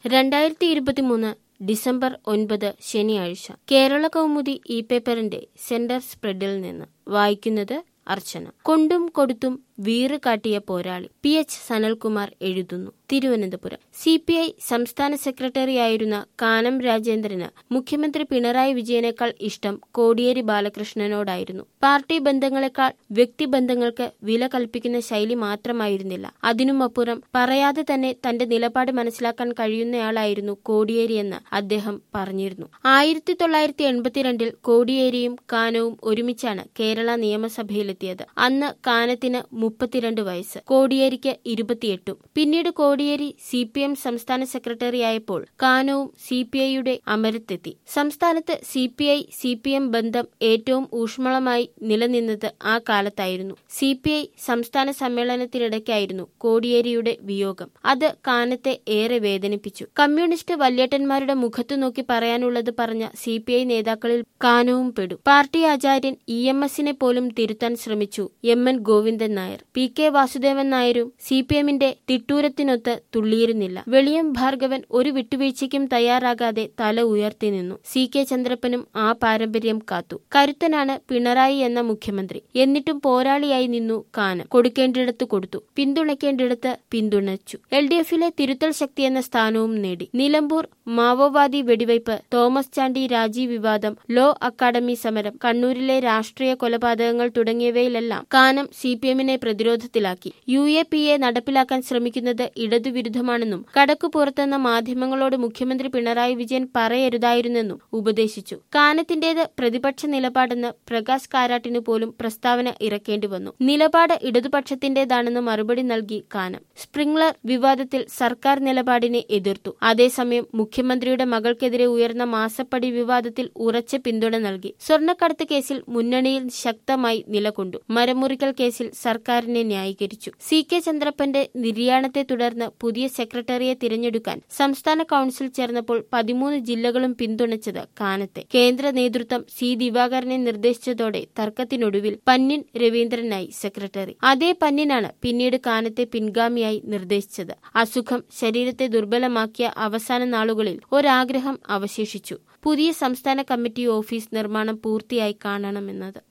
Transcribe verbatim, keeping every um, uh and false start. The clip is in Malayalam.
രണ്ടായിരത്തി ഇരുപത്തിമൂന്ന് ഡിസംബർ ഒൻപത് ശനിയാഴ്ച കേരള കൗമുദി ഇ പേപ്പറിന്റെ സെന്റർ സ്പ്രെഡിൽ നിന്ന് വായിക്കുന്നത് അർച്ചന. കൊണ്ടും കൊടുത്തും വീറ് കാട്ടിയ പോരാളി പി എച്ച് സനൽകുമാർ എഴുതുന്നു. തിരുവനന്തപുരം സി പി ഐ സംസ്ഥാന സെക്രട്ടറിയായിരുന്ന കാനം രാജേന്ദ്രന് മുഖ്യമന്ത്രി പിണറായി വിജയനേക്കാൾ ഇഷ്ടം കോടിയേരി ബാലകൃഷ്ണനോടായിരുന്നു. പാർട്ടി ബന്ധങ്ങളെക്കാൾ വ്യക്തിബന്ധങ്ങൾക്ക് വില കൽപ്പിക്കുന്ന ശൈലി മാത്രമായിരുന്നില്ല, അതിനുമപ്പുറം പറയാതെ തന്നെ തന്റെ നിലപാട് മനസ്സിലാക്കാൻ കഴിയുന്നയാളായിരുന്നു കോടിയേരിയെന്ന് അദ്ദേഹം പറഞ്ഞിരുന്നു. ആയിരത്തി തൊള്ളായിരത്തി എൺപത്തിരണ്ടിൽ കോടിയേരിയും കാനവും ഒരുമിച്ചാണ് കേരള നിയമസഭയിലെത്തിയത്. അന്ന് കാനത്തിന് മുപ്പത്തിരണ്ട് വയസ്സ്, കോടിയേരിക്ക് ഇരുപത്തിയെട്ടും. പിന്നീട് കോടിയേരി സി പി എം സംസ്ഥാന സെക്രട്ടറിയായപ്പോൾ കാനവും സി പി ഐയുടെ അമരത്തെത്തി. സംസ്ഥാനത്ത് C P I C P M ബന്ധം ഏറ്റവും ഊഷ്മളമായി നിലനിന്നത് ആ കാലത്തായിരുന്നു. സി പി ഐ സംസ്ഥാന സമ്മേളനത്തിനിടയ്ക്കായിരുന്നു കോടിയേരിയുടെ വിയോഗം. അത് കാനത്തെ ഏറെ വേദനിപ്പിച്ചു. കമ്മ്യൂണിസ്റ്റ് വല്യേട്ടന്മാരുടെ മുഖത്തു നോക്കി പറയാനുള്ളത് പറഞ്ഞ സി പി ഐ നേതാക്കളിൽ കാനവും പെടും. പാർട്ടി ആചാര്യൻ ഇ എം എസിനെ പോലും തിരുത്താൻ ശ്രമിച്ചു M N Govindan Nair. P K Vasudevan നായരും സി പി എമ്മിന്റെ തിട്ടൂരത്തിനൊത്ത് തുള്ളിയിരുന്നില്ല. വെളിയം ഭാർഗവൻ ഒരു വിട്ടുവീഴ്ചയ്ക്കും തയ്യാറാകാതെ തല ഉയർത്തി നിന്നു. സി കെ ചന്ദ്രപ്പനും ആ പാരമ്പര്യം കാത്തു. കരുത്തനാണ് പിണറായി എന്ന മുഖ്യമന്ത്രി. എന്നിട്ടും പോരാളിയായി നിന്നു കാനം. കൊടുക്കേണ്ടിടത്ത് കൊടുത്തു, പിന്തുണയ്ക്കേണ്ടിടത്ത് പിന്തുണച്ചു. എൽ ഡി എഫിലെ തിരുത്തൽ ശക്തി എന്ന സ്ഥാനവും നേടി. നിലമ്പൂർ മാവോവാദി വെടിവയ്പ്, തോമസ് ചാണ്ടി രാജി വിവാദം, ലോ അക്കാദമി സമരം, കണ്ണൂരിലെ രാഷ്ട്രീയ കൊലപാതകങ്ങൾ തുടങ്ങിയവയിലെല്ലാം കാനം സി പി എമ്മിനെ പ്രതിരോധത്തിലാക്കി. യു എ പി എ നടപ്പിലാക്കാൻ ശ്രമിക്കുന്നത് ഇടതുവിരുദ്ധമാണെന്നും കടക്കു പുറത്തെന്ന മാധ്യമങ്ങളോട് മുഖ്യമന്ത്രി പിണറായി വിജയൻ പറയരുതായിരുന്നെന്നും ഉപദേശിച്ചു. കാനത്തിന്റേത് പ്രതിപക്ഷ നിലപാടെന്ന് പ്രകാശ് കാരാട്ടിന് പോലും പ്രസ്താവന ഇറക്കേണ്ടി വന്നു. നിലപാട് ഇടതുപക്ഷത്തിന്റേതാണെന്ന് മറുപടി നൽകി കാനം. സ്പ്രിംഗ്ലർ വിവാദത്തിൽ സർക്കാർ നിലപാടിനെ എതിർത്തു. അതേസമയം മുഖ്യമന്ത്രിയുടെ മകൾക്കെതിരെ ഉയർന്ന മാസപ്പടി വിവാദത്തിൽ ഉറച്ച പിന്തുണ നൽകി. സ്വർണ്ണക്കടത്ത് കേസിൽ മുന്നണിയിൽ ശക്തമായി നിലകൊണ്ടു. മരമുറിക്കൽ കേസിൽ സർക്കാരിനെ ന്യായീകരിച്ചു. സി കെ ചന്ദ്രപ്പന്റെ നിര്യാണത്തെ തുടർന്ന് പുതിയ സെക്രട്ടറിയെ തിരഞ്ഞെടുക്കാൻ സംസ്ഥാന കൌൺസിൽ ചേർന്നപ്പോൾ പതിമൂന്ന് ജില്ലകളും പിന്തുണച്ചത് കാനത്തെ. കേന്ദ്ര നേതൃത്വം സി ദിവാകരനെ നിർദ്ദേശിച്ചതോടെ തർക്കത്തിനൊടുവിൽ പന്ന്യൻ രവീന്ദ്രനായി സെക്രട്ടറി. അതേ പന്ന്യനാണ് പിന്നീട് കാനത്തെ പിൻഗാമിയായി നിർദ്ദേശിച്ചത്. അസുഖം ശരീരത്തെ ദുർബലമാക്കിയ അവസാന നാളുകളിൽ ഒരാഗ്രഹം അവശേഷിച്ചു: പുതിയ സംസ്ഥാന കമ്മിറ്റി ഓഫീസ് നിർമ്മാണം പൂർത്തിയായി കാണണമെന്നത്.